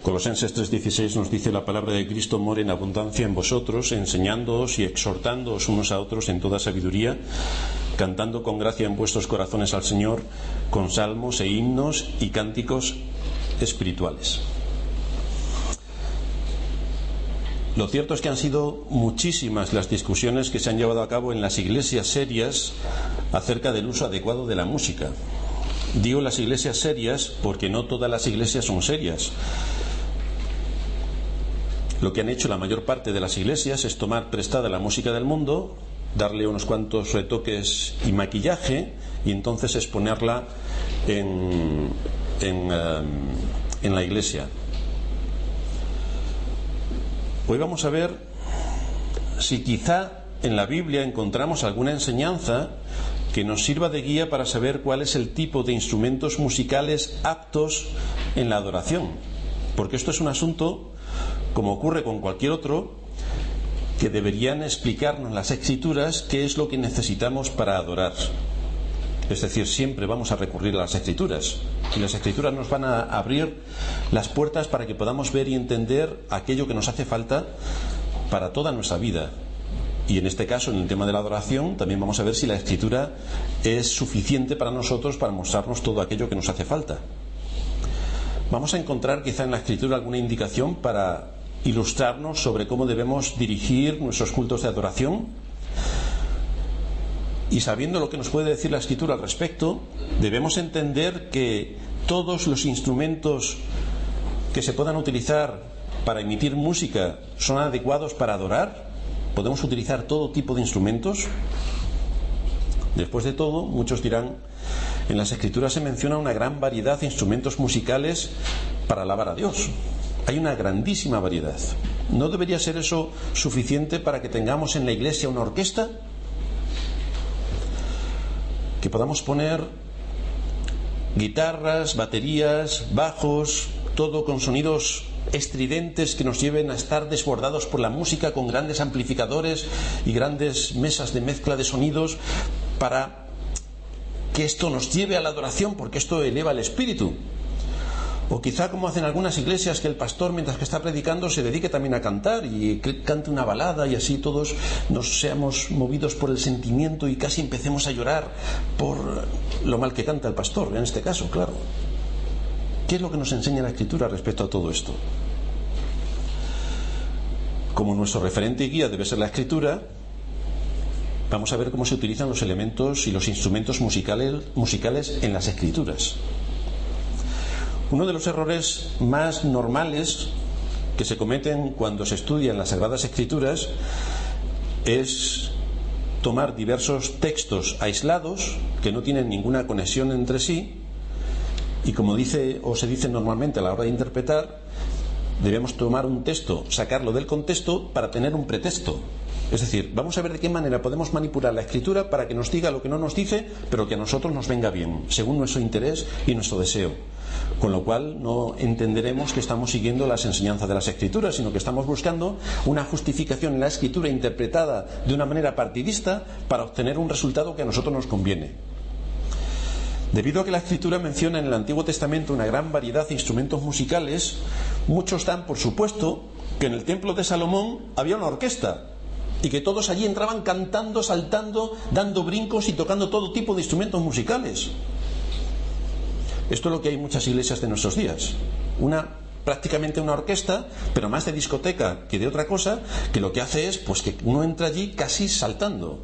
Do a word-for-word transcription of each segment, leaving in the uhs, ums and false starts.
Colosenses tres dieciséis nos dice: la palabra de Cristo more en abundancia en vosotros, enseñándoos y exhortándoos unos a otros en toda sabiduría, cantando con gracia en vuestros corazones al Señor, con salmos e himnos y cánticos espirituales. Lo cierto es que han sido muchísimas las discusiones que se han llevado a cabo en las iglesias serias acerca del uso adecuado de la música. Digo las iglesias serias porque no todas las iglesias son serias. Lo que han hecho la mayor parte de las iglesias es tomar prestada la música del mundo, darle unos cuantos retoques y maquillaje, y entonces exponerla en, en, um, en la iglesia. Hoy vamos a ver si quizá en la Biblia encontramos alguna enseñanza que nos sirva de guía para saber cuál es el tipo de instrumentos musicales aptos en la adoración. Porque esto es un asunto, como ocurre con cualquier otro, que deberían explicarnos las Escrituras qué es lo que necesitamos para adorar. Es decir, siempre vamos a recurrir a las Escrituras, y las Escrituras nos van a abrir las puertas para que podamos ver y entender aquello que nos hace falta para toda nuestra vida. Y en este caso, en el tema de la adoración, también vamos a ver si la Escritura es suficiente para nosotros para mostrarnos todo aquello que nos hace falta. Vamos a encontrar quizá en la Escritura alguna indicación para ilustrarnos sobre cómo debemos dirigir nuestros cultos de adoración. Y sabiendo lo que nos puede decir la Escritura al respecto, debemos entender que todos los instrumentos que se puedan utilizar para emitir música son adecuados para adorar. ¿Podemos utilizar todo tipo de instrumentos? Después de todo, muchos dirán: en las Escrituras se menciona una gran variedad de instrumentos musicales para alabar a Dios. Hay una grandísima variedad. ¿No debería ser eso suficiente para que tengamos en la iglesia una orquesta? Que podamos poner guitarras, baterías, bajos, todo con sonidos estridentes que nos lleven a estar desbordados por la música, con grandes amplificadores y grandes mesas de mezcla de sonidos, para que esto nos lleve a la adoración, porque esto eleva el espíritu. O quizá, como hacen algunas iglesias, que el pastor, mientras que está predicando, se dedique también a cantar y cante una balada, y así todos nos seamos movidos por el sentimiento y casi empecemos a llorar por lo mal que canta el pastor, en este caso, claro. ¿Qué es lo que nos enseña la Escritura respecto a todo esto? Como nuestro referente y guía debe ser la Escritura, vamos a ver cómo se utilizan los elementos y los instrumentos musicales, musicales en las Escrituras. Uno de los errores más normales que se cometen cuando se estudian las Sagradas Escrituras es tomar diversos textos aislados que no tienen ninguna conexión entre sí, y como dice o se dice normalmente a la hora de interpretar, debemos tomar un texto, sacarlo del contexto para tener un pretexto. Es decir, vamos a ver de qué manera podemos manipular la Escritura para que nos diga lo que no nos dice, pero que a nosotros nos venga bien, según nuestro interés y nuestro deseo. Con lo cual no entenderemos que estamos siguiendo las enseñanzas de las Escrituras, sino que estamos buscando una justificación en la Escritura interpretada de una manera partidista para obtener un resultado que a nosotros nos conviene. Debido a que la Escritura menciona en el Antiguo Testamento una gran variedad de instrumentos musicales, muchos dan por supuesto que en el templo de Salomón había una orquesta y que todos allí entraban cantando, saltando, dando brincos y tocando todo tipo de instrumentos musicales. Esto es lo que hay en muchas iglesias de nuestros días. Una, prácticamente una orquesta, pero más de discoteca que de otra cosa, que lo que hace es pues que uno entra allí casi saltando.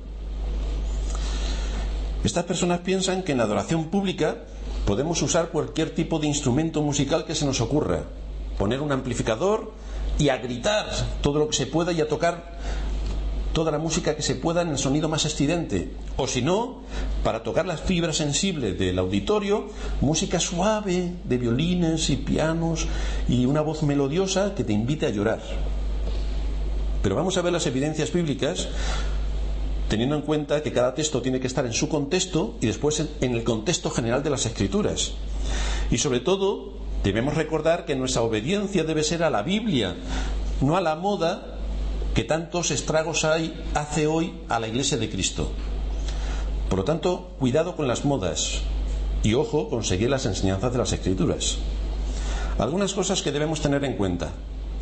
Estas personas piensan que en la adoración pública podemos usar cualquier tipo de instrumento musical que se nos ocurra, poner un amplificador y a gritar todo lo que se pueda y a tocar toda la música que se pueda en el sonido más estridente, o si no, para tocar las fibras sensibles del auditorio, música suave de violines y pianos y una voz melodiosa que te invite a llorar. Pero vamos a ver las evidencias bíblicas, teniendo en cuenta que cada texto tiene que estar en su contexto y después en el contexto general de las Escrituras. Y sobre todo, debemos recordar que nuestra obediencia debe ser a la Biblia, no a la moda que tantos estragos hay, hace hoy a la Iglesia de Cristo. Por lo tanto, cuidado con las modas y ojo con seguir las enseñanzas de las Escrituras. Algunas cosas que debemos tener en cuenta.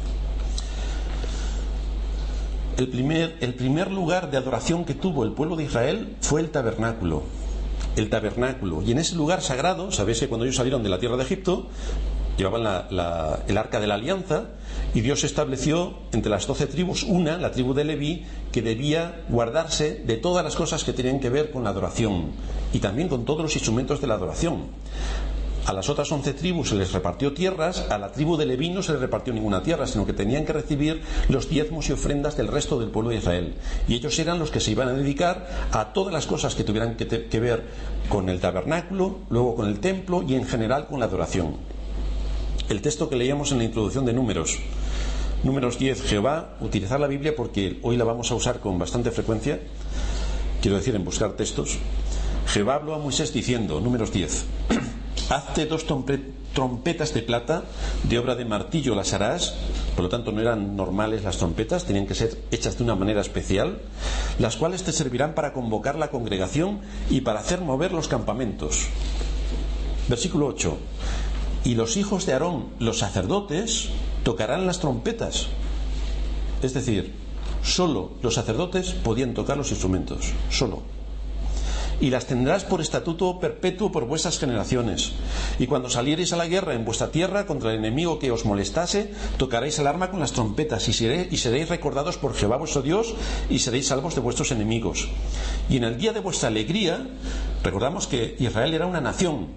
El primer, el primer lugar de adoración que tuvo el pueblo de Israel fue el tabernáculo. El tabernáculo. Y en ese lugar sagrado, sabéis que cuando ellos salieron de la tierra de Egipto, llevaban la, la, el arca de la alianza, y Dios estableció entre las doce tribus una, la tribu de Leví, que debía guardarse de todas las cosas que tenían que ver con la adoración y también con todos los instrumentos de la adoración. A las otras once tribus se les repartió tierras, a la tribu de Leví no se les repartió ninguna tierra, sino que tenían que recibir los diezmos y ofrendas del resto del pueblo de Israel. Y ellos eran los que se iban a dedicar a todas las cosas que tuvieran que, te, que ver con el tabernáculo, luego con el templo y en general con la adoración. El texto que leíamos en la introducción de Números, Números diez, Jehová, utilizar la Biblia porque hoy la vamos a usar con bastante frecuencia, quiero decir en buscar textos. Jehová habló a Moisés diciendo, Números diez, hazte dos trompetas de plata, de obra de martillo las harás. Por lo tanto no eran normales las trompetas, tenían que ser hechas de una manera especial, las cuales te servirán para convocar la congregación y para hacer mover los campamentos. Versículo ocho, y los hijos de Aarón, los sacerdotes, tocarán las trompetas. Es decir, solo los sacerdotes podían tocar los instrumentos, solo. Y las tendrás por estatuto perpetuo por vuestras generaciones. Y cuando saliereis a la guerra en vuestra tierra contra el enemigo que os molestase, tocaréis el arma con las trompetas y, seré, y seréis recordados por Jehová vuestro Dios y seréis salvos de vuestros enemigos. Y en el día de vuestra alegría, recordamos que Israel era una nación,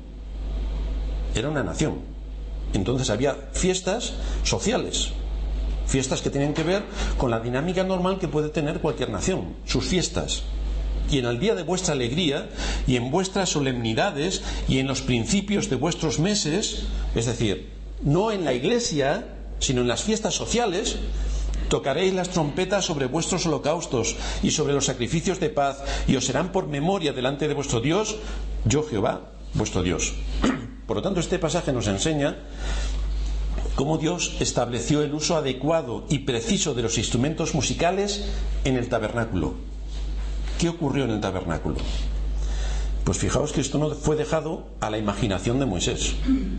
era una nación. Entonces había fiestas sociales, fiestas que tenían que ver con la dinámica normal que puede tener cualquier nación, sus fiestas. Y en el día de vuestra alegría, y en vuestras solemnidades, y en los principios de vuestros meses, es decir, no en la iglesia, sino en las fiestas sociales, tocaréis las trompetas sobre vuestros holocaustos y sobre los sacrificios de paz, y os serán por memoria delante de vuestro Dios, yo Jehová, vuestro Dios. Por lo tanto, este pasaje nos enseña cómo Dios estableció el uso adecuado y preciso de los instrumentos musicales en el tabernáculo. ¿Qué ocurrió en el tabernáculo? Pues fijaos que esto no fue dejado a la imaginación de Moisés,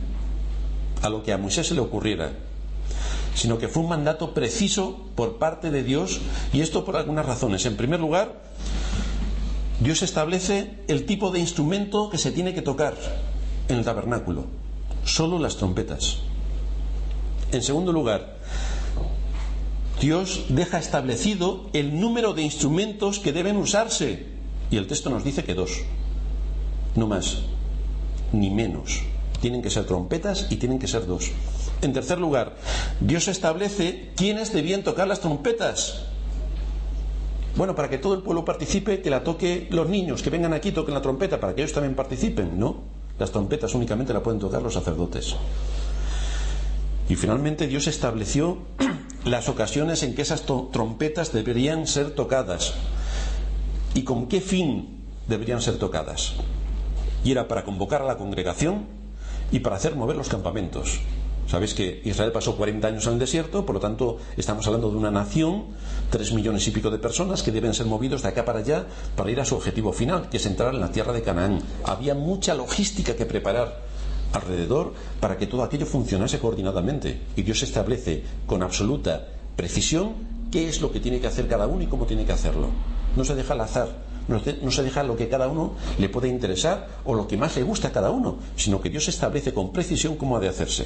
a lo que a Moisés se le ocurriera, sino que fue un mandato preciso por parte de Dios, y esto por algunas razones. En primer lugar, Dios establece el tipo de instrumento que se tiene que tocar en el tabernáculo, solo las trompetas. En segundo lugar, Dios deja establecido el número de instrumentos que deben usarse, y el texto nos dice que dos, no más ni menos. Tienen que ser trompetas y tienen que ser dos. En tercer lugar, Dios establece quiénes debían tocar las trompetas. Bueno, para que todo el pueblo participe, que la toque los niños, que vengan aquí y toquen la trompeta, para que ellos también participen. No, las trompetas únicamente la pueden tocar los sacerdotes. Y finalmente Dios estableció las ocasiones en que esas trompetas deberían ser tocadas y con qué fin deberían ser tocadas. Y era para convocar a la congregación y para hacer mover los campamentos. Sabéis que Israel pasó cuarenta años en el desierto, por lo tanto estamos hablando de una nación, tres millones y pico de personas que deben ser movidos de acá para allá para ir a su objetivo final, que es entrar en la tierra de Canaán. Había mucha logística que preparar alrededor para que todo aquello funcionase coordinadamente, y Dios establece con absoluta precisión qué es lo que tiene que hacer cada uno y cómo tiene que hacerlo. No se deja al azar, no se, no se deja lo que cada uno le puede interesar o lo que más le gusta a cada uno, sino que Dios establece con precisión cómo ha de hacerse.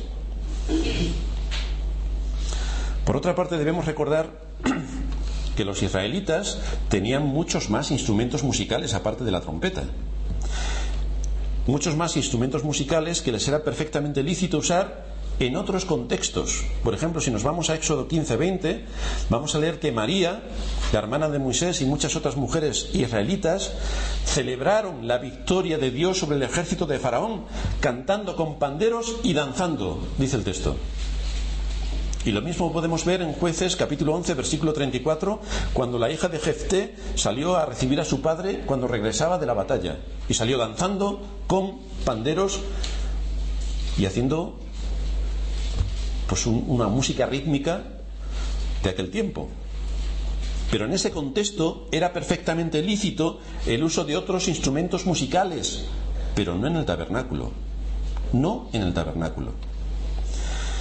Por otra parte, debemos recordar que los israelitas tenían muchos más instrumentos musicales aparte de la trompeta. Muchos más instrumentos musicales que les era perfectamente lícito usar en otros contextos. Por ejemplo, si nos vamos a Éxodo quince veinte, vamos a leer que María, la hermana de Moisés, y muchas otras mujeres israelitas celebraron la victoria de Dios sobre el ejército de Faraón, cantando con panderos y danzando, dice el texto. Y lo mismo podemos ver en Jueces capítulo once versículo treinta y cuatro, cuando la hija de Jefté salió a recibir a su padre cuando regresaba de la batalla, y salió danzando con panderos y haciendo pues un, una música rítmica de aquel tiempo. Pero en ese contexto era perfectamente lícito el uso de otros instrumentos musicales, pero no en el tabernáculo, no en el tabernáculo.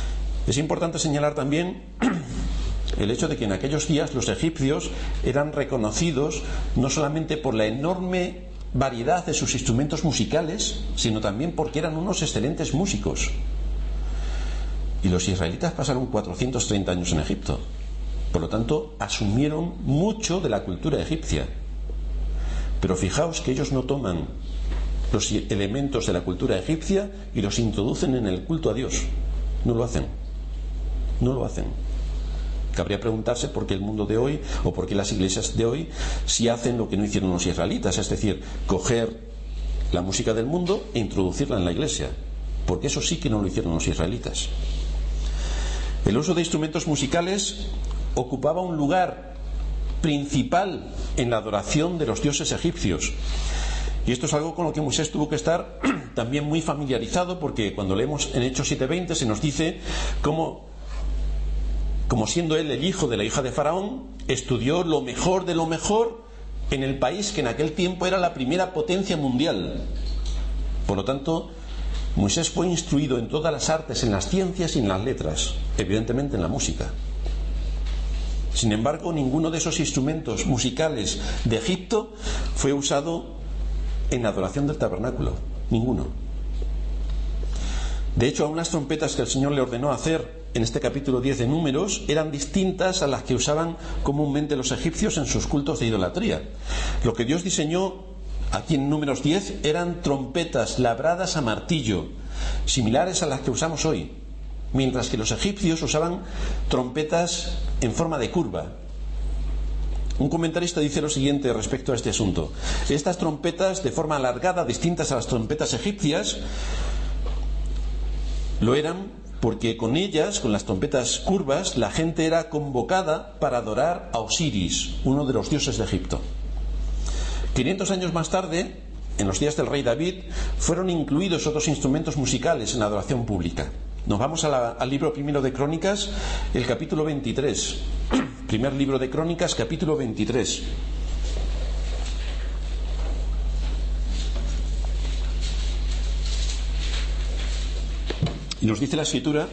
Es importante señalar también el hecho de que en aquellos días los egipcios eran reconocidos no solamente por la enorme variedad de sus instrumentos musicales, sino también porque eran unos excelentes músicos. Y los israelitas pasaron cuatrocientos treinta años en Egipto. Por lo tanto, asumieron mucho de la cultura egipcia. Pero fijaos que ellos no toman los elementos de la cultura egipcia y los introducen en el culto a Dios. No lo hacen. No lo hacen. Cabría preguntarse por qué el mundo de hoy, o por qué las iglesias de hoy, si hacen lo que no hicieron los israelitas, es decir, coger la música del mundo e introducirla en la iglesia. Porque eso sí que no lo hicieron los israelitas. El uso de instrumentos musicales ocupaba un lugar principal en la adoración de los dioses egipcios. Y esto es algo con lo que Moisés tuvo que estar también muy familiarizado, porque cuando leemos en Hechos siete veinte se nos dice cómo, como siendo él el hijo de la hija de Faraón, estudió lo mejor de lo mejor en el país que en aquel tiempo era la primera potencia mundial. Por lo tanto, Moisés fue instruido en todas las artes, en las ciencias y en las letras, evidentemente en la música. Sin embargo, ninguno de esos instrumentos musicales de Egipto fue usado en la adoración del tabernáculo. Ninguno. De hecho, aún las trompetas que el Señor le ordenó hacer en este capítulo diez de Números eran distintas a las que usaban comúnmente los egipcios en sus cultos de idolatría. Lo que Dios diseñó aquí en Números diez eran trompetas labradas a martillo, similares a las que usamos hoy, mientras que los egipcios usaban trompetas en forma de curva. Un comentarista dice lo siguiente respecto a este asunto: estas trompetas de forma alargada, distintas a las trompetas egipcias, lo eran porque con ellas, con las trompetas curvas, la gente era convocada para adorar a Osiris, uno de los dioses de Egipto. quinientos años más tarde, en los días del rey David, fueron incluidos otros instrumentos musicales en la adoración pública. Nos vamos a la, al libro primero de Crónicas, el capítulo veintitrés. Primer libro de Crónicas, capítulo veintitrés. Y nos dice la Escritura: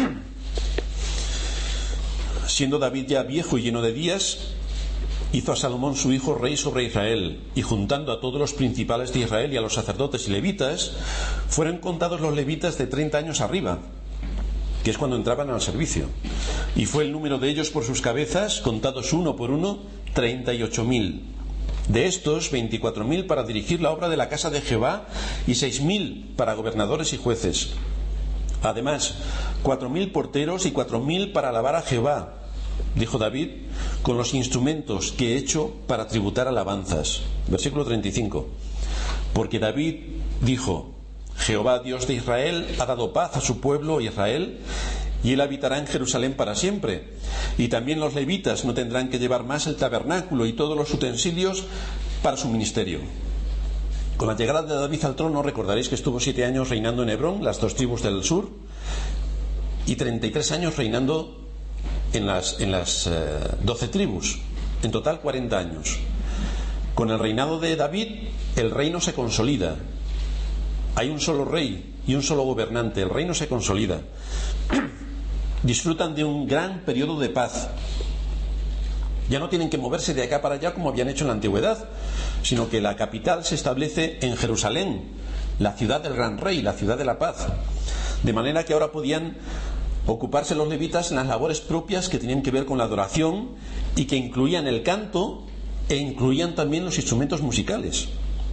siendo David ya viejo y lleno de días, hizo a Salomón su hijo rey sobre Israel, y juntando a todos los principales de Israel y a los sacerdotes y levitas, fueron contados los levitas de treinta años arriba, que es cuando entraban al servicio, y fue el número de ellos por sus cabezas, contados uno por uno, treinta y ocho mil. De estos, veinticuatro mil para dirigir la obra de la casa de Jehová, y seis mil para gobernadores y jueces. Además, cuatro mil porteros y cuatro mil para alabar a Jehová, dijo David, con los instrumentos que he hecho para tributar alabanzas. Versículo treinta y cinco. Porque David dijo: Jehová, Dios de Israel, ha dado paz a su pueblo Israel, y él habitará en Jerusalén para siempre. Y también los levitas no tendrán que llevar más el tabernáculo y todos los utensilios para su ministerio. Con la llegada de David al trono, recordaréis que estuvo siete años reinando en Hebrón, las dos tribus del sur, y treinta y tres años reinando en las, en las eh, doce tribus. En total cuarenta años. Con el reinado de David, el reino se consolida. Hay un solo rey y un solo gobernante. El reino se consolida. Disfrutan de un gran periodo de paz. Ya no tienen que moverse de acá para allá como habían hecho en la antigüedad, sino que la capital se establece en Jerusalén, la ciudad del gran rey, la ciudad de la paz. De manera que ahora podían ocuparse los levitas en las labores propias que tenían que ver con la adoración y que incluían el canto e incluían también los instrumentos musicales.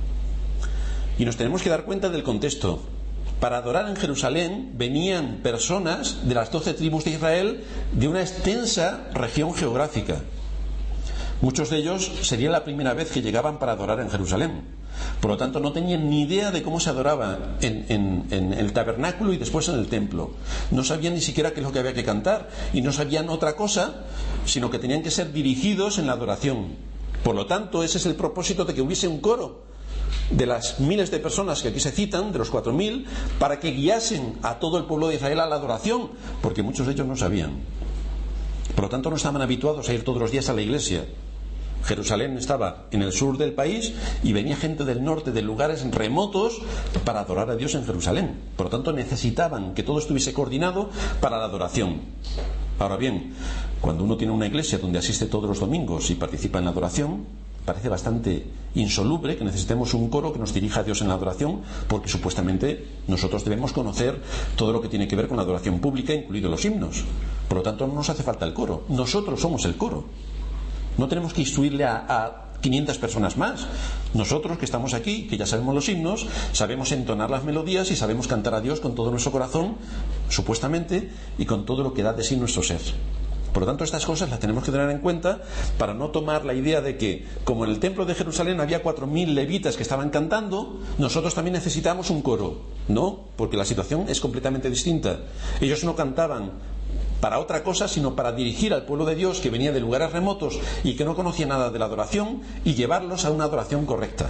Y nos tenemos que dar cuenta del contexto. Para adorar en Jerusalén venían personas de las doce tribus de Israel de una extensa región geográfica. Muchos de ellos sería la primera vez que llegaban para adorar en Jerusalén. Por lo tanto, no tenían ni idea de cómo se adoraba en, en, en el tabernáculo y después en el templo. No sabían ni siquiera qué es lo que había que cantar, y no sabían otra cosa, sino que tenían que ser dirigidos en la adoración. Por lo tanto, ese es el propósito de que hubiese un coro de las miles de personas que aquí se citan, de los cuatro mil, para que guiasen a todo el pueblo de Israel a la adoración, porque muchos de ellos no sabían. Por lo tanto, no estaban habituados a ir todos los días a la iglesia. Jerusalén estaba en el sur del país y venía gente del norte, de lugares remotos, para adorar a Dios en Jerusalén. Por lo tanto, necesitaban que todo estuviese coordinado para la adoración. Ahora bien, cuando uno tiene una iglesia donde asiste todos los domingos y participa en la adoración, parece bastante insoluble que necesitemos un coro que nos dirija a Dios en la adoración, porque supuestamente nosotros debemos conocer todo lo que tiene que ver con la adoración pública, incluidos los himnos. Por lo tanto, no nos hace falta el coro. Nosotros somos el coro. No tenemos que instruirle a, a quinientas personas más. Nosotros que estamos aquí, que ya sabemos los himnos, sabemos entonar las melodías y sabemos cantar a Dios con todo nuestro corazón, supuestamente, y con todo lo que da de sí nuestro ser. Por lo tanto, estas cosas las tenemos que tener en cuenta para no tomar la idea de que, como en el templo de Jerusalén había cuatro mil levitas que estaban cantando, nosotros también necesitamos un coro. No, porque la situación es completamente distinta. Ellos no cantaban para otra cosa, sino para dirigir al pueblo de Dios que venía de lugares remotos y que no conocía nada de la adoración, y llevarlos a una adoración correcta.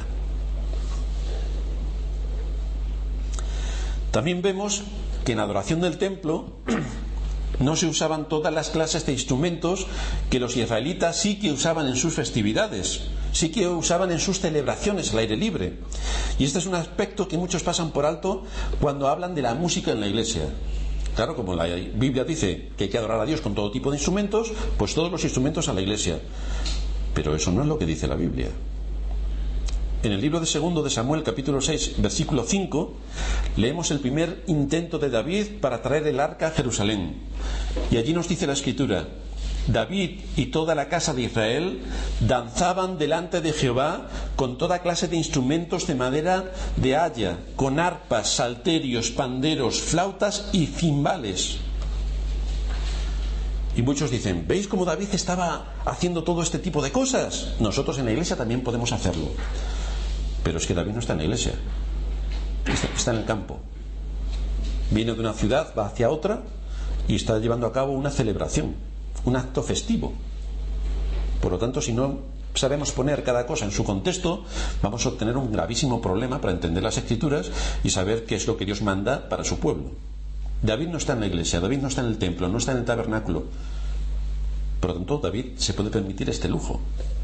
También vemos que en la adoración del templo no se usaban todas las clases de instrumentos que los israelitas sí que usaban en sus festividades, sí que usaban en sus celebraciones al aire libre. Y este es un aspecto que muchos pasan por alto cuando hablan de la música en la iglesia. Claro, como la Biblia dice que hay que adorar a Dios con todo tipo de instrumentos, pues todos los instrumentos a la iglesia. Pero eso no es lo que dice la Biblia. En el libro de segundo de Samuel, capítulo seis, versículo cinco, leemos el primer intento de David para traer el arca a Jerusalén. Y allí nos dice la Escritura: David y toda la casa de Israel danzaban delante de Jehová con toda clase de instrumentos de madera de haya, con arpas, salterios, panderos, flautas y cimbales. Y muchos dicen: ¿veis cómo David estaba haciendo todo este tipo de cosas? Nosotros en la iglesia también podemos hacerlo. Pero es que David no está en la iglesia, está, está en el campo. Viene de una ciudad, va hacia otra y está llevando a cabo una celebración, un acto festivo. Por lo tanto, si no sabemos poner cada cosa en su contexto, vamos a obtener un gravísimo problema para entender las Escrituras y saber qué es lo que Dios manda para su pueblo. David no está en la iglesia, David no está en el templo, no está en el tabernáculo. Por lo tanto, David se puede permitir este lujo.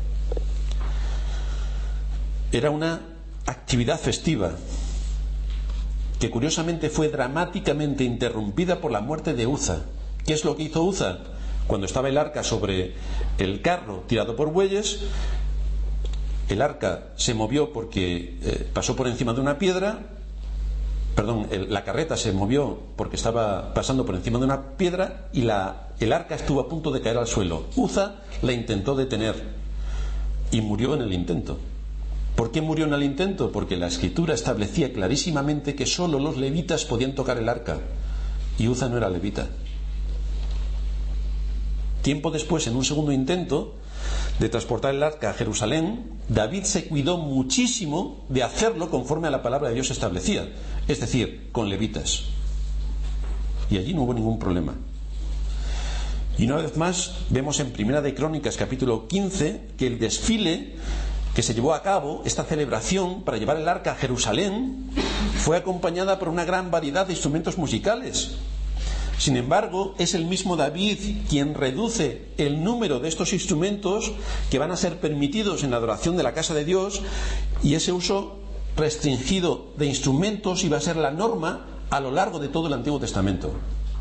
Era una actividad festiva que curiosamente fue dramáticamente interrumpida por la muerte de Uza. ¿Qué es lo que hizo Uza? Cuando estaba el arca sobre el carro tirado por bueyes, el arca se movió porque eh, pasó por encima de una piedra, perdón, el, la carreta se movió porque estaba pasando por encima de una piedra y la, el arca estuvo a punto de caer al suelo. Uza la intentó detener y murió en el intento. ¿Por qué murió en el intento? Porque la Escritura establecía clarísimamente que solo los levitas podían tocar el arca y Uza no era levita. Tiempo después, en un segundo intento de transportar el arca a Jerusalén, David se cuidó muchísimo de hacerlo conforme a la palabra de Dios establecía, es decir, con levitas. Y allí no hubo ningún problema. Y una vez más vemos en Primera de Crónicas capítulo quince que el desfile que se llevó a cabo, esta celebración para llevar el arca a Jerusalén, fue acompañada por una gran variedad de instrumentos musicales. Sin embargo, es el mismo David quien reduce el número de estos instrumentos que van a ser permitidos en la adoración de la casa de Dios, y ese uso restringido de instrumentos iba a ser la norma a lo largo de todo el Antiguo Testamento.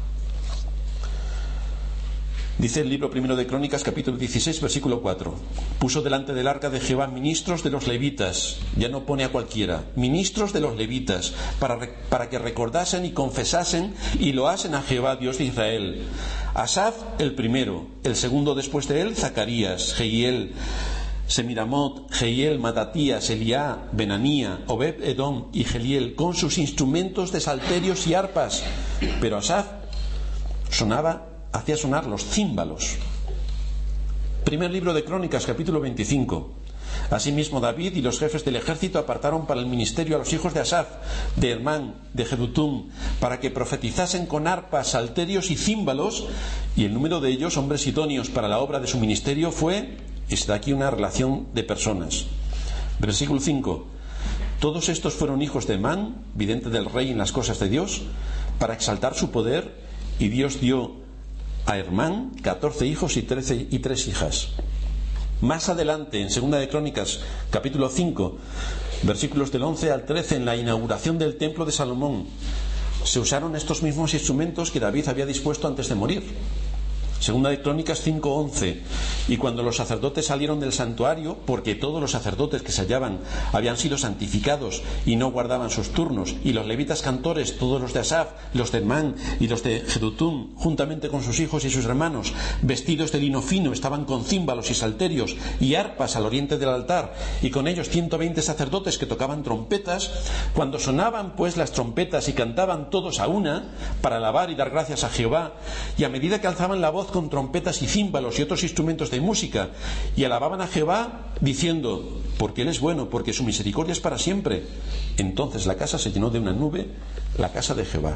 Dice el libro primero de Crónicas, capítulo dieciséis, versículo cuatro: puso delante del arca de Jehová ministros de los levitas, ya no pone a cualquiera, ministros de los levitas, para, para que recordasen y confesasen y loasen a Jehová, Dios de Israel. Asaf el primero, el segundo después de él, Zacarías, Jehiel, Semiramot, Jehiel, Matatías, Eliá, Benanía, Obed Edom y Geliel, con sus instrumentos de salterios y arpas. Pero Asaf sonaba hacía sonar los címbalos. Primer libro de Crónicas, capítulo veinticinco. Asimismo, David y los jefes del ejército apartaron para el ministerio a los hijos de Asaf, de Hermán, de Jedutum, para que profetizasen con arpas, salterios y címbalos, y el número de ellos, hombres idóneos para la obra de su ministerio, fue, está aquí una relación de personas. Versículo cinco: todos estos fueron hijos de Hermán, vidente del rey en las cosas de Dios, para exaltar su poder, y Dios dio a Hermán catorce hijos y trece y tres hijas. Más adelante, en Segunda de Crónicas, capítulo cinco, versículos del once al trece, en la inauguración del templo de Salomón, se usaron estos mismos instrumentos que David había dispuesto antes de morir. Segunda de Crónicas cinco once. Y cuando los sacerdotes salieron del santuario, porque todos los sacerdotes que se hallaban habían sido santificados y no guardaban sus turnos, y los levitas cantores, todos los de Asaf, los de Hermán y los de Jedutún, juntamente con sus hijos y sus hermanos, vestidos de lino fino, estaban con címbalos y salterios y arpas al oriente del altar, y con ellos ciento veinte sacerdotes que tocaban trompetas. Cuando sonaban pues las trompetas y cantaban todos a una para alabar y dar gracias a Jehová, y a medida que alzaban la voz con trompetas y címbalos y otros instrumentos de música, y alababan a Jehová diciendo: porque Él es bueno, porque su misericordia es para siempre, entonces la casa se llenó de una nube, la casa de Jehová.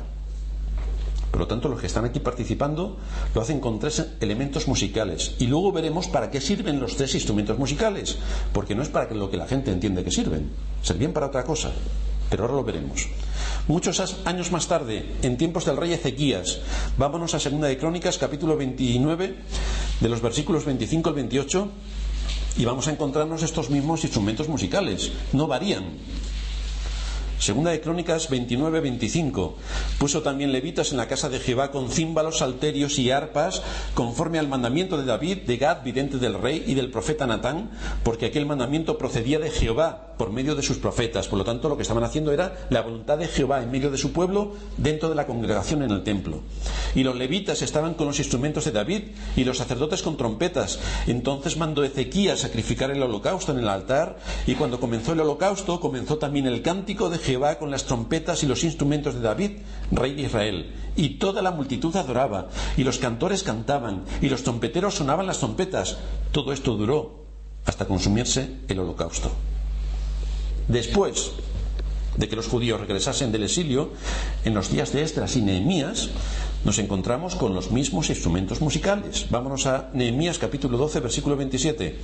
Por lo tanto, los que están aquí participando lo hacen con tres elementos musicales, y luego veremos para qué sirven los tres instrumentos musicales, porque no es para lo que la gente entiende que sirven, servían para otra cosa, pero ahora lo veremos. Muchos años más tarde, en tiempos del rey Ezequías, vámonos a Segunda de Crónicas, capítulo veintinueve, de los versículos veinticinco al veintiocho, y vamos a encontrarnos estos mismos instrumentos musicales, no varían. Segunda de Crónicas veintinueve veinticinco. Puso también levitas en la casa de Jehová con címbalos, salterios y arpas, conforme al mandamiento de David, de Gad, vidente del rey, y del profeta Natán, porque aquel mandamiento procedía de Jehová por medio de sus profetas. Por lo tanto, lo que estaban haciendo era la voluntad de Jehová en medio de su pueblo, dentro de la congregación en el templo. Y los levitas estaban con los instrumentos de David, y los sacerdotes con trompetas. Entonces mandó Ezequías sacrificar el holocausto en el altar, y cuando comenzó el holocausto, comenzó también el cántico de Jehová con las trompetas y los instrumentos de David, rey de Israel. Y toda la multitud adoraba, y los cantores cantaban, y los trompeteros sonaban las trompetas. Todo esto duró hasta consumirse el holocausto. Después de que los judíos regresasen del exilio, en los días de Esdras y Nehemías, nos encontramos con los mismos instrumentos musicales. Vámonos a Nehemías capítulo doce, versículo veintisiete.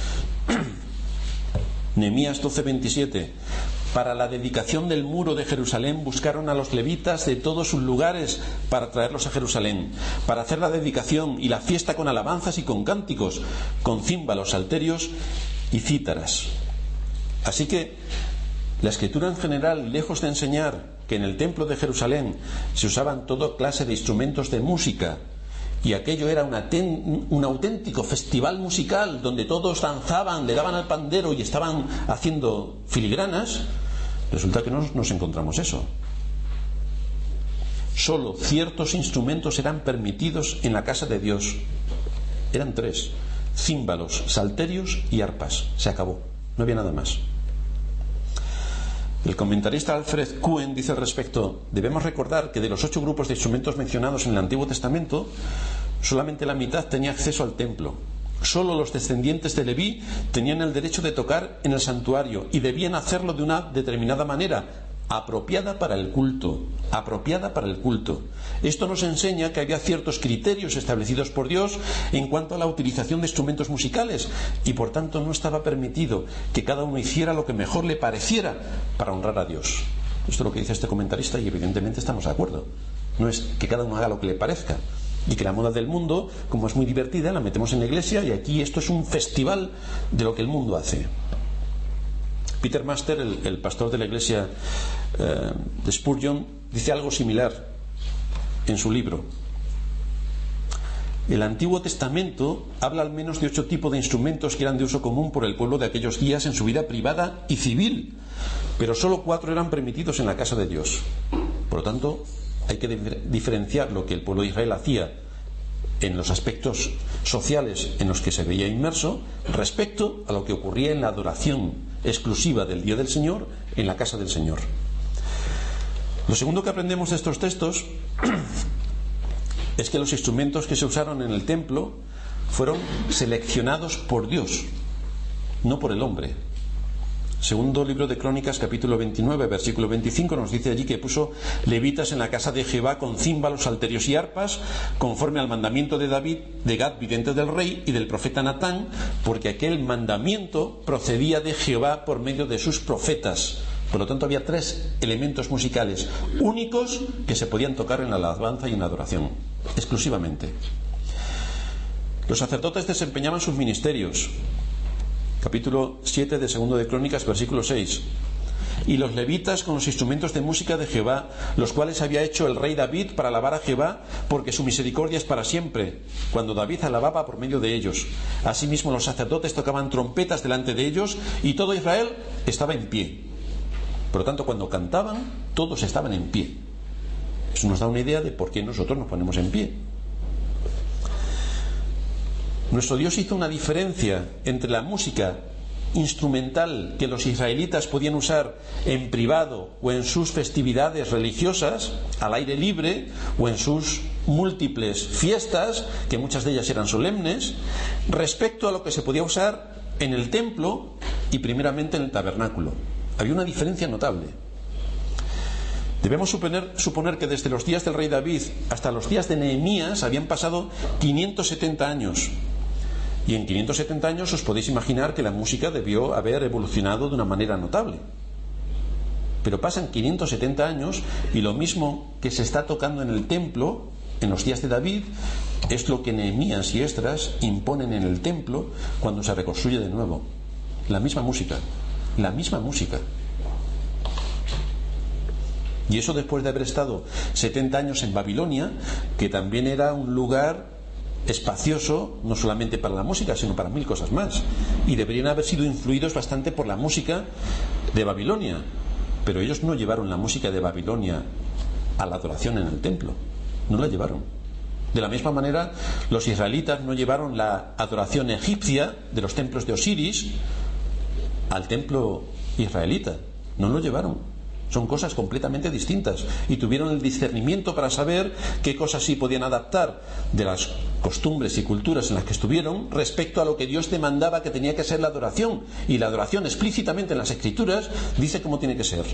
Nehemías doce veintisiete. Para la dedicación del muro de Jerusalén buscaron a los levitas de todos sus lugares para traerlos a Jerusalén, para hacer la dedicación y la fiesta con alabanzas y con cánticos, con címbalos, salterios y cítaras. Así que la Escritura en general, lejos de enseñar que en el templo de Jerusalén se usaban toda clase de instrumentos de música, y aquello era una ten, un auténtico festival musical donde todos danzaban, le daban al pandero y estaban haciendo filigranas, resulta que no nos encontramos eso. Solo ciertos instrumentos eran permitidos en la casa de Dios. Eran tres: címbalos, salterios y arpas. Se acabó, no había nada más. El comentarista Alfred Cohen dice al respecto: debemos recordar que de los ocho grupos de instrumentos mencionados en el Antiguo Testamento, solamente la mitad tenía acceso al templo. Solo los descendientes de Leví tenían el derecho de tocar en el santuario, y debían hacerlo de una determinada manera, apropiada para el culto, apropiada para el culto. Esto nos enseña que había ciertos criterios establecidos por Dios en cuanto a la utilización de instrumentos musicales, y por tanto no estaba permitido que cada uno hiciera lo que mejor le pareciera para honrar a Dios. Esto es lo que dice este comentarista, y evidentemente estamos de acuerdo. No es que cada uno haga lo que le parezca, y que la moda del mundo, como es muy divertida, la metemos en la iglesia, y aquí esto es un festival de lo que el mundo hace. Peter Master, el, el pastor de la iglesia eh, de Spurgeon, dice algo similar en su libro. El Antiguo Testamento habla al menos de ocho tipos de instrumentos que eran de uso común por el pueblo de aquellos días en su vida privada y civil, pero solo cuatro eran permitidos en la casa de Dios. Por lo tanto, hay que diferenciar lo que el pueblo de Israel hacía en los aspectos sociales en los que se veía inmerso respecto a lo que ocurría en la adoración exclusiva del día del Señor en la casa del Señor. Lo segundo que aprendemos de estos textos es que los instrumentos que se usaron en el templo fueron seleccionados por Dios, no por el hombre. Segundo libro de Crónicas, capítulo veintinueve, versículo veinticinco, nos dice allí que puso levitas en la casa de Jehová con címbalos, salterios y arpas, conforme al mandamiento de David, de Gad, vidente del rey, y del profeta Natán, porque aquel mandamiento procedía de Jehová por medio de sus profetas. Por lo tanto, había tres elementos musicales únicos que se podían tocar en la alabanza y en la adoración, exclusivamente. Los sacerdotes desempeñaban sus ministerios, Capítulo siete de Segundo de Crónicas, versículo seis. Y los levitas con los instrumentos de música de Jehová, los cuales había hecho el rey David para alabar a Jehová, porque su misericordia es para siempre, cuando David alababa por medio de ellos. Asimismo los sacerdotes tocaban trompetas delante de ellos, y todo Israel estaba en pie. Por lo tanto, cuando cantaban, todos estaban en pie. Eso nos da una idea de por qué nosotros nos ponemos en pie. Nuestro Dios hizo una diferencia entre la música instrumental que los israelitas podían usar en privado o en sus festividades religiosas al aire libre o en sus múltiples fiestas, que muchas de ellas eran solemnes, respecto a lo que se podía usar en el templo y primeramente en el tabernáculo. Había una diferencia notable. Debemos suponer, suponer que desde los días del rey David hasta los días de Nehemías habían pasado quinientos setenta años. Y en quinientos setenta años os podéis imaginar que la música debió haber evolucionado de una manera notable. Pero pasan quinientos setenta años y lo mismo que se está tocando en el templo en los días de David es lo que Nehemías y Esdras imponen en el templo cuando se reconstruye de nuevo. La misma música, la misma música. Y eso después de haber estado setenta años en Babilonia, que también era un lugar espacioso, no solamente para la música, sino para mil cosas más, y deberían haber sido influidos bastante por la música de Babilonia, pero ellos no llevaron la música de Babilonia a la adoración en el templo, no la llevaron. De la misma manera, los israelitas no llevaron la adoración egipcia de los templos de Osiris al templo israelita, no lo llevaron. Son cosas completamente distintas y tuvieron el discernimiento para saber qué cosas sí podían adaptar de las costumbres y culturas en las que estuvieron respecto a lo que Dios demandaba que tenía que ser la adoración, y la adoración explícitamente en las Escrituras dice cómo tiene que ser.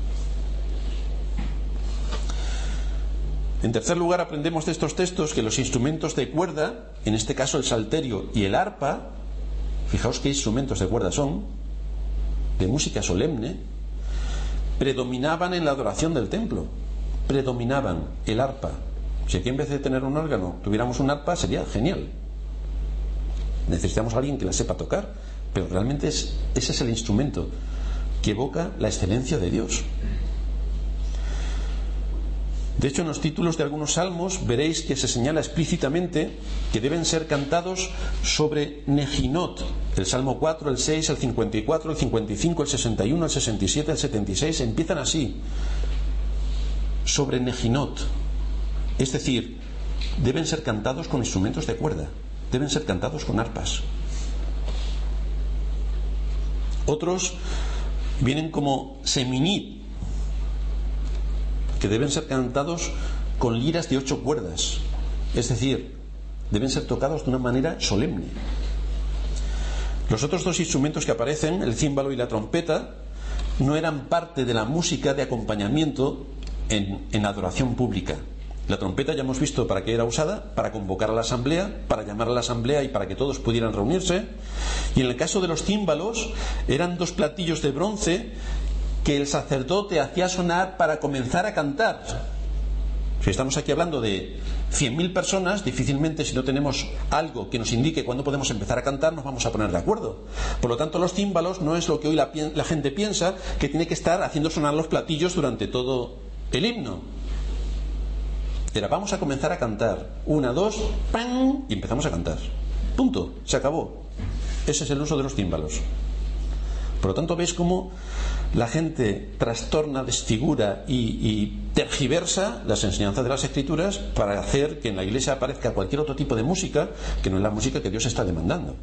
En tercer lugar, aprendemos de estos textos que los instrumentos de cuerda, en este caso el salterio y el arpa, fijaos qué instrumentos de cuerda son, de música solemne, predominaban en la adoración del templo. Predominaban el arpa. Si aquí en vez de tener un órgano tuviéramos un arpa, sería genial. Necesitamos a alguien que la sepa tocar, pero realmente es, ese es el instrumento que evoca la excelencia de Dios. De hecho, en los títulos de algunos salmos veréis que se señala explícitamente que deben ser cantados sobre Nejinot. El Salmo cuatro, el seis, el cincuenta y cuatro, el cincuenta y cinco, el sesenta y uno, el sesenta y siete, el setenta y seis empiezan así, sobre Nejinot. Es decir, deben ser cantados con instrumentos de cuerda, deben ser cantados con arpas. Otros vienen como Seminit, que deben ser cantados con liras de ocho cuerdas, es decir, deben ser tocados de una manera solemne. Los otros dos instrumentos que aparecen, el címbalo y la trompeta, no eran parte de la música de acompañamiento en, en adoración pública. La trompeta ya hemos visto para qué era usada: para convocar a la asamblea, para llamar a la asamblea y para que todos pudieran reunirse. Y en el caso de los címbalos, eran dos platillos de bronce que el sacerdote hacía sonar para comenzar a cantar. Si estamos aquí hablando de cien mil personas, difícilmente, si no tenemos algo que nos indique cuándo podemos empezar a cantar, nos vamos a poner de acuerdo. Por lo tanto, los címbalos no es lo que hoy la, la gente piensa, que tiene que estar haciendo sonar los platillos durante todo el himno. Era, vamos a comenzar a cantar. Una, dos, ¡pam! Y empezamos a cantar. Punto. Se acabó. Ese es el uso de los címbalos. Por lo tanto, veis cómo la gente trastorna, desfigura y, y tergiversa las enseñanzas de las Escrituras para hacer que en la iglesia aparezca cualquier otro tipo de música que no es la música que Dios está demandando.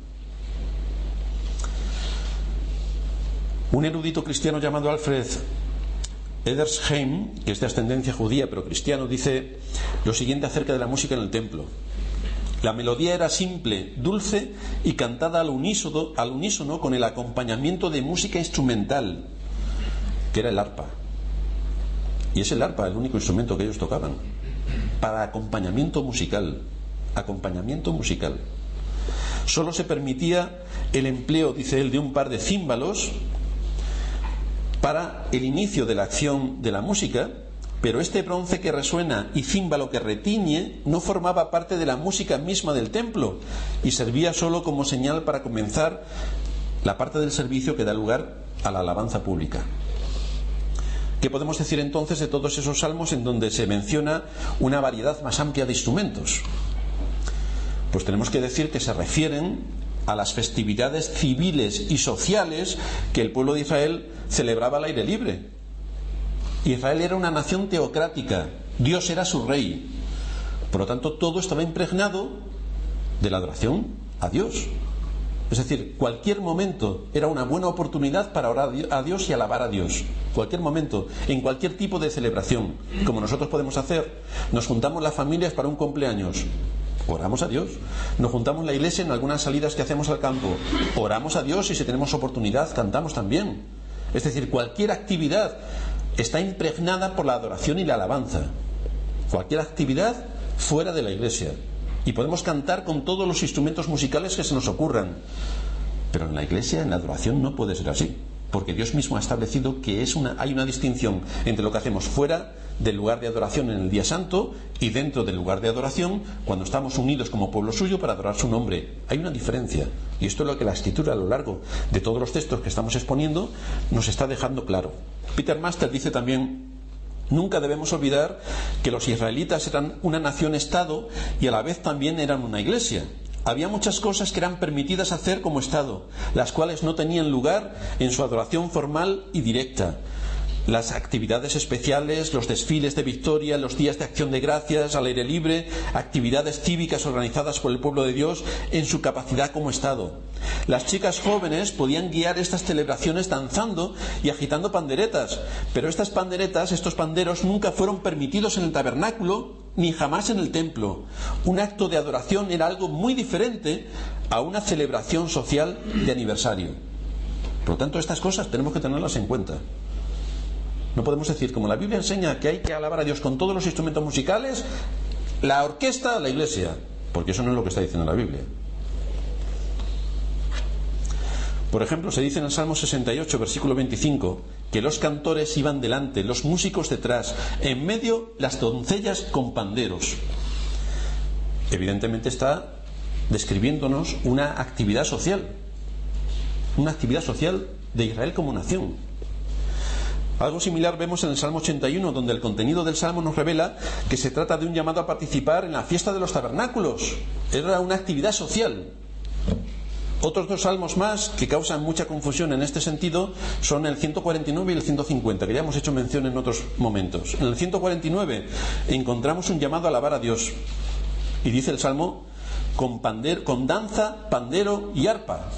Un erudito cristiano llamado Alfred Edersheim, que es de ascendencia judía pero cristiano, dice lo siguiente acerca de la música en el templo: la melodía era simple, dulce y cantada al unísono, al unísono con el acompañamiento de música instrumental, que era el arpa. Y es el arpa el único instrumento que ellos tocaban para acompañamiento musical. Acompañamiento musical. Solo se permitía el empleo, dice él, de un par de címbalos para el inicio de la acción de la música, pero este bronce que resuena y címbalo que retiñe no formaba parte de la música misma del templo y servía solo como señal para comenzar la parte del servicio que da lugar a la alabanza pública. ¿Qué podemos decir entonces de todos esos salmos en donde se menciona una variedad más amplia de instrumentos? Pues tenemos que decir que se refieren a las festividades civiles y sociales que el pueblo de Israel celebraba al aire libre. Israel era una nación teocrática, Dios era su rey. Por lo tanto, todo estaba impregnado de la adoración a Dios. Es decir, cualquier momento era una buena oportunidad para orar a Dios y alabar a Dios. Cualquier momento, en cualquier tipo de celebración, como nosotros podemos hacer. Nos juntamos las familias para un cumpleaños, oramos a Dios. Nos juntamos en la iglesia en algunas salidas que hacemos al campo, oramos a Dios, y si tenemos oportunidad cantamos también. Es decir, cualquier actividad está impregnada por la adoración y la alabanza. Cualquier actividad fuera de la iglesia. Y podemos cantar con todos los instrumentos musicales que se nos ocurran. Pero en la iglesia, en la adoración, no puede ser así. Porque Dios mismo ha establecido que es una, hay una distinción entre lo que hacemos fuera del lugar de adoración en el día santo y dentro del lugar de adoración cuando estamos unidos como pueblo suyo para adorar su nombre. Hay una diferencia. Y esto es lo que la Escritura a lo largo de todos los textos que estamos exponiendo nos está dejando claro. Peter Master dice también: nunca debemos olvidar que los israelitas eran una nación-estado y a la vez también eran una iglesia. Había muchas cosas que eran permitidas hacer como estado, las cuales no tenían lugar en su adoración formal y directa. Las actividades especiales, los desfiles de victoria, los días de acción de gracias al aire libre, actividades cívicas organizadas por el pueblo de Dios en su capacidad como Estado. Las chicas jóvenes podían guiar estas celebraciones danzando y agitando panderetas, pero estas panderetas, estos panderos, nunca fueron permitidos en el tabernáculo ni jamás en el templo. Un acto de adoración era algo muy diferente a una celebración social de aniversario. Por lo tanto, estas cosas tenemos que tenerlas en cuenta. No podemos decir, como la Biblia enseña que hay que alabar a Dios con todos los instrumentos musicales, la orquesta, la iglesia, porque eso no es lo que está diciendo la Biblia. Por ejemplo, se dice en el Salmo sesenta y ocho, versículo veinticinco, que los cantores iban delante, los músicos detrás, en medio las doncellas con panderos. Evidentemente está describiéndonos una actividad social, una actividad social de Israel como nación. Algo similar vemos en el Salmo ochenta y uno, donde el contenido del Salmo nos revela que se trata de un llamado a participar en la fiesta de los tabernáculos. Era una actividad social. Otros dos salmos más que causan mucha confusión en este sentido son el ciento cuarenta y nueve y el ciento cincuenta, que ya hemos hecho mención en otros momentos. En el ciento cuarenta y nueve encontramos un llamado a alabar a Dios. Y dice el Salmo, con, pander, con danza, pandero y arpa.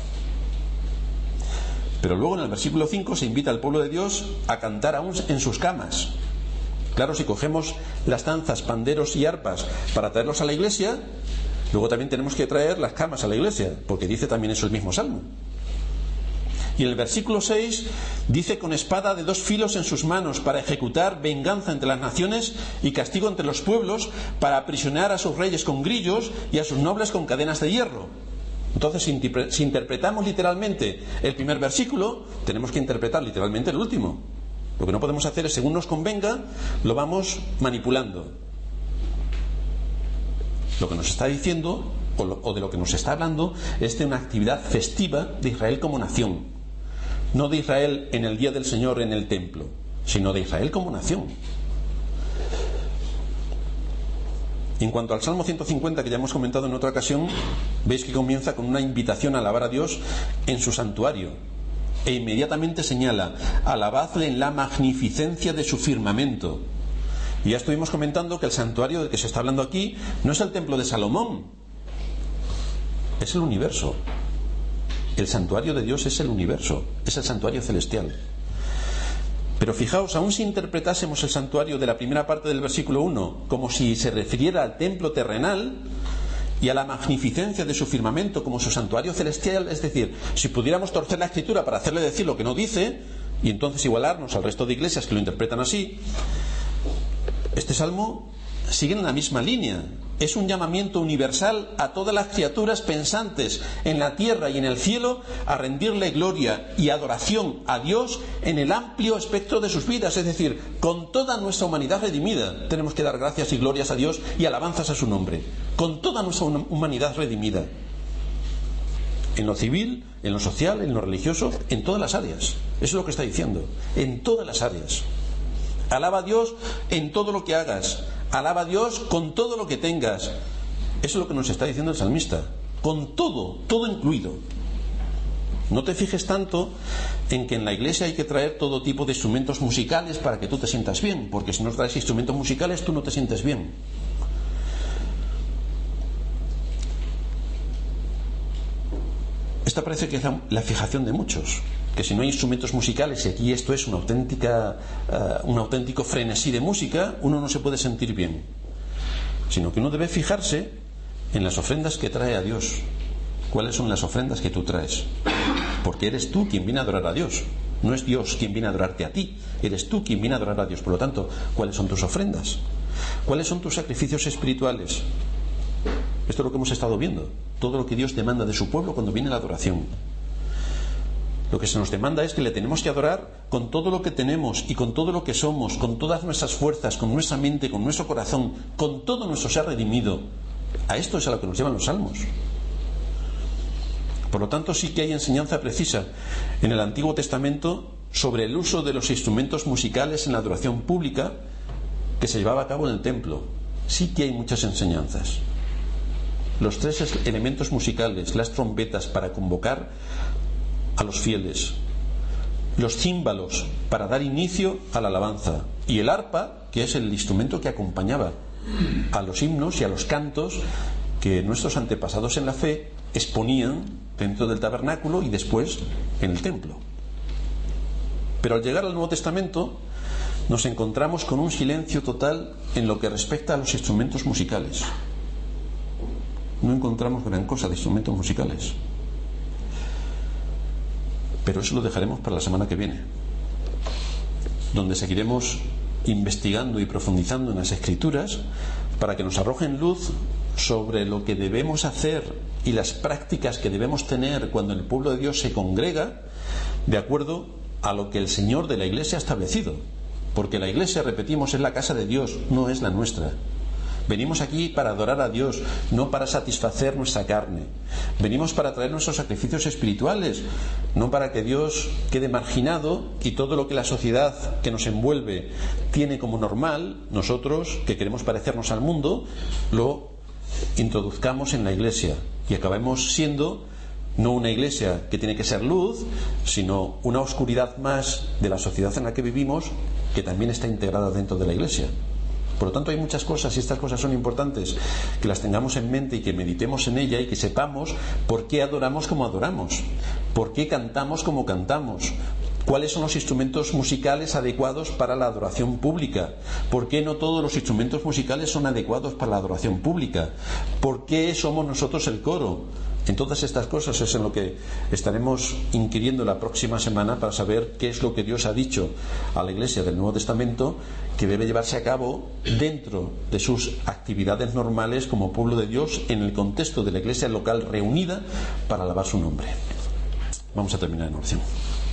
Pero luego en el versículo cinco se invita al pueblo de Dios a cantar aún en sus camas. Claro, si cogemos las danzas, panderos y arpas para traerlos a la iglesia, luego también tenemos que traer las camas a la iglesia, porque dice también eso el mismo salmo. Y en el versículo seis dice: con espada de dos filos en sus manos, para ejecutar venganza entre las naciones y castigo entre los pueblos, para aprisionar a sus reyes con grillos y a sus nobles con cadenas de hierro. Entonces, si interpretamos literalmente el primer versículo, tenemos que interpretar literalmente el último. Lo que no podemos hacer es, según nos convenga, lo vamos manipulando. Lo que nos está diciendo, o, lo, o de lo que nos está hablando, es de una actividad festiva de Israel como nación. No de Israel en el día del Señor en el templo, sino de Israel como nación. En cuanto al Salmo ciento cincuenta, que ya hemos comentado en otra ocasión, veis que comienza con una invitación a alabar a Dios en su santuario, e inmediatamente señala: alabadle en la magnificencia de su firmamento. Y ya estuvimos comentando que el santuario del que se está hablando aquí no es el templo de Salomón, es el universo. El santuario de Dios es el universo, es el santuario celestial. Pero fijaos, aun si interpretásemos el santuario de la primera parte del versículo uno como si se refiriera al templo terrenal y a la magnificencia de su firmamento como su santuario celestial, es decir, si pudiéramos torcer la escritura para hacerle decir lo que no dice y entonces igualarnos al resto de iglesias que lo interpretan así, este salmo sigue en la misma línea. Es un llamamiento universal a todas las criaturas pensantes en la tierra y en el cielo a rendirle gloria y adoración a Dios en el amplio espectro de sus vidas, es decir, con toda nuestra humanidad redimida. Tenemos que dar gracias y glorias a Dios y alabanzas a su nombre, con toda nuestra humanidad redimida. en lo civil, en lo social, en lo religioso, en todas las áreas. Eso es lo que está diciendo, en todas las áreas. Alaba a Dios en todo lo que hagas, alaba a Dios con todo lo que tengas. Eso es lo que nos está diciendo el salmista, con todo, todo incluido. No te fijes tanto en que en la iglesia hay que traer todo tipo de instrumentos musicales para que tú te sientas bien, porque si no traes instrumentos musicales tú no te sientes bien. Esta parece que es la, la fijación de muchos, que si no hay instrumentos musicales y aquí esto es una auténtica, uh, un auténtico frenesí de música, uno no se puede sentir bien, sino que uno debe fijarse en las ofrendas que trae a Dios. ¿Cuáles son las ofrendas que tú traes? Porque eres tú quien viene a adorar a Dios, no es Dios quien viene a adorarte a ti, eres tú quien viene a adorar a Dios. Por lo tanto, ¿cuáles son tus ofrendas? ¿Cuáles son tus sacrificios espirituales? Esto es lo que hemos estado viendo, todo lo que Dios demanda de su pueblo cuando viene la adoración. Lo que se nos demanda es que le tenemos que adorar con todo lo que tenemos y con todo lo que somos, con todas nuestras fuerzas, con nuestra mente, con nuestro corazón, con todo nuestro ser redimido. A esto es a lo que nos llevan los salmos. Por lo tanto, sí que hay enseñanza precisa en el Antiguo Testamento sobre el uso de los instrumentos musicales en la adoración pública que se llevaba a cabo en el templo. Sí que hay muchas enseñanzas. Los tres elementos musicales, las trompetas para convocar a los fieles, los címbalos para dar inicio a la alabanza y el arpa, que es el instrumento que acompañaba a los himnos y a los cantos que nuestros antepasados en la fe exponían dentro del tabernáculo y después en el templo. Pero al llegar al Nuevo Testamento nos encontramos con un silencio total en lo que respecta a los instrumentos musicales. No encontramos gran cosa de instrumentos musicales, pero eso lo dejaremos para la semana que viene, donde seguiremos investigando y profundizando en las Escrituras para que nos arrojen luz sobre lo que debemos hacer y las prácticas que debemos tener cuando el pueblo de Dios se congrega de acuerdo a lo que el Señor de la Iglesia ha establecido, porque la Iglesia, repetimos, es la casa de Dios, no es la nuestra. Venimos aquí para adorar a Dios, no para satisfacer nuestra carne. Venimos para traer nuestros sacrificios espirituales, no para que Dios quede marginado y todo lo que la sociedad que nos envuelve tiene como normal, nosotros, que queremos parecernos al mundo, lo introduzcamos en la iglesia y acabemos siendo no una iglesia que tiene que ser luz, sino una oscuridad más de la sociedad en la que vivimos, que también está integrada dentro de la iglesia. Por lo tanto, hay muchas cosas, y estas cosas son importantes que las tengamos en mente y que meditemos en ella y que sepamos por qué adoramos como adoramos, por qué cantamos como cantamos, cuáles son los instrumentos musicales adecuados para la adoración pública, por qué no todos los instrumentos musicales son adecuados para la adoración pública, por qué somos nosotros el coro. En todas estas cosas es en lo que estaremos inquiriendo la próxima semana para saber qué es lo que Dios ha dicho a la Iglesia del Nuevo Testamento que debe llevarse a cabo dentro de sus actividades normales como pueblo de Dios en el contexto de la Iglesia local reunida para alabar su nombre. Vamos a terminar en oración.